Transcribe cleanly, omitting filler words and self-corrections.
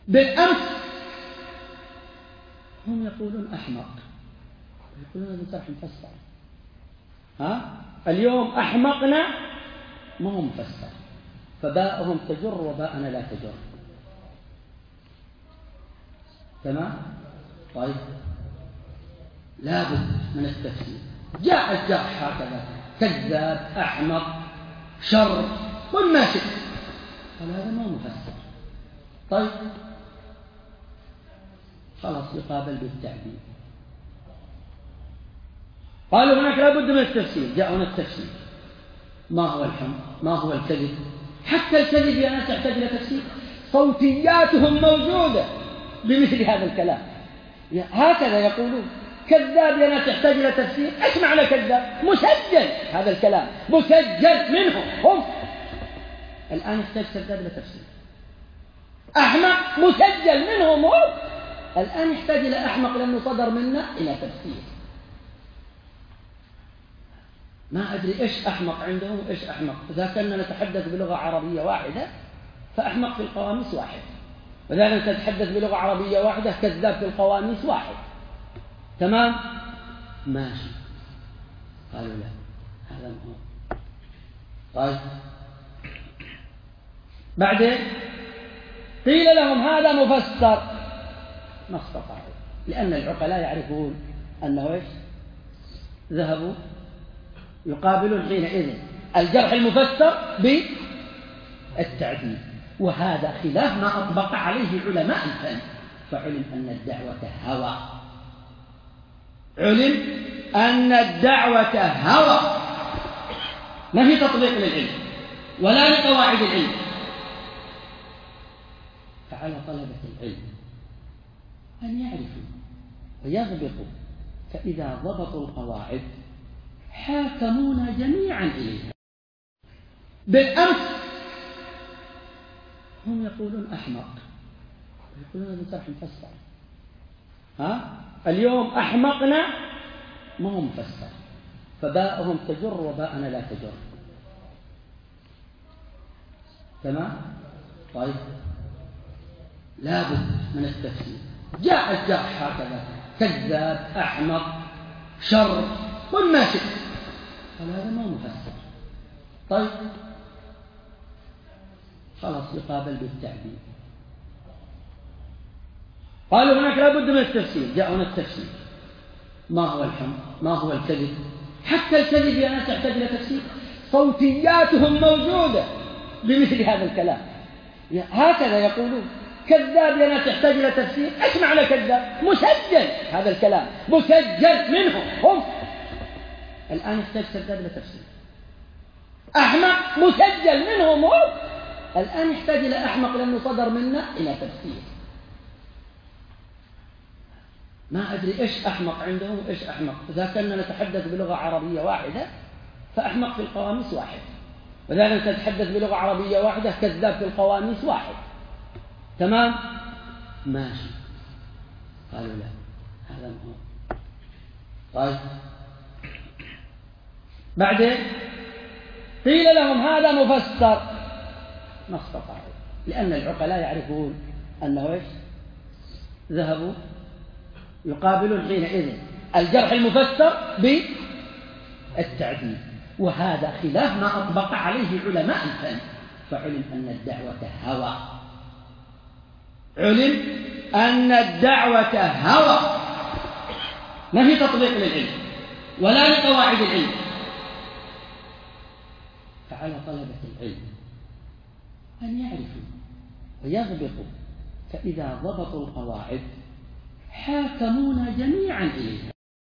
بالأمس هم يقولون أحمق، يقولون هذا جرح مفسر. اليوم أحمقنا ما هو مفسر، فباءهم تجر وباءنا لا تجر. تمام؟ طيب لابد من التفسير. جاء الجرح هكذا كذاب أحمق شر قل ما شئت، قال هذا ما هو مفسر. طيب خلاص يقابل بالتعديل. قالوا هناك لابد من التفسير. جاء هنا التفسير. ما هو الحمق؟ ما هو الكذب؟ حتى الكذب يا ناس يحتاج إلى تفسير. صوتياتهم موجودة بمثل هذا الكلام. هكذا يقولون كذاب يا ناس يحتاج إلى تفسير. إيش معنى كذاب؟ مسجل هذا الكلام، مسجل منهم هم. الآن يحتاج كذاب إلى تفسير. أحمق مسجل منهم هم. الآن يحتاج إلى أحمق لأنه صدر منا إلى تفسير. ما أدري إيش أحمق عندهم وإيش أحمق. إذا كنا نتحدث بلغة عربية واحدة فأحمق في القواميس واحد، وإذا نتحدث بلغة عربية واحدة كذاب في القواميس واحد. تمام؟ ماشي. قالوا لا هذا هو. طيب بعدين قيل لهم هذا مفسر، ما استطاعوا، لأن العقلاء يعرفون أنه إيش؟ ذهبوا يقابلون حينئذ الجرح المفسر بالتعديل، وهذا خلاف ما أطبق عليه علماء الفن. فعلم أن الدعوة هوى، علم أن الدعوة هوى، ما في تطبيق للعلم ولا لقواعد العلم. فعلى طلبة العلم أن يعرفوا ويضبطوا، فإذا ضبطوا القواعد حاكمونا جميعا إليها. بالأمس هم يقولون أحمق، يقولون هذا جرح مفسر. اليوم أحمقنا ما هو مفسر، فباءهم تجر وباءنا لا تجر. تمام؟ طيب لابد من التفسير. جاء الجرح هكذا كذاب أحمق شر قل ما شئت، قال هذا ما هو مفسر. طيب خلاص يقابل بالتعديل. قالوا هناك لابد من التفسير. جاء هنا التفسير. ما هو الحمق؟ ما هو الكذب؟ حتى الكذب يا ناس يحتاج إلى تفسير. صوتياتهم موجودة بمثل هذا الكلام. هكذا يقولون كذاب يا ناس يحتاج إلى تفسير. إيش معنى كذاب؟ مسجل هذا الكلام، مسجل منهم هم. الآن يحتاج كذاب إلى تفسير. أحمق مسجل منهم هم. الآن يحتاج إلى أحمق لأنه صدر منا إلى تفسير. ما أدري إيش أحمق عندهم وإيش أحمق. إذا كنا نتحدث بلغة عربية واحدة فأحمق في القواميس واحد، وإذا نتحدث بلغة عربية واحدة كذاب في القواميس واحد. تمام؟ ماشي. قالوا لا هذا هو. طيب بعدين قيل لهم هذا مفسر، ما استطاعوا، لأن العقلاء يعرفون أنه إيش؟ ذهبوا يقابلون حينئذ الجرح المفسر بالتعديل، وهذا خلاف ما أطبق عليه علماء الفن. فعلم أن الدعوة هوى، علم أن الدعوة هوى، ما في تطبيق للعلم ولا لقواعد العلم. فعلى طلبة العلم أن يعرفوا ويضبطوا، فإذا ضبطوا القواعد حاكمونا جميعا إليها.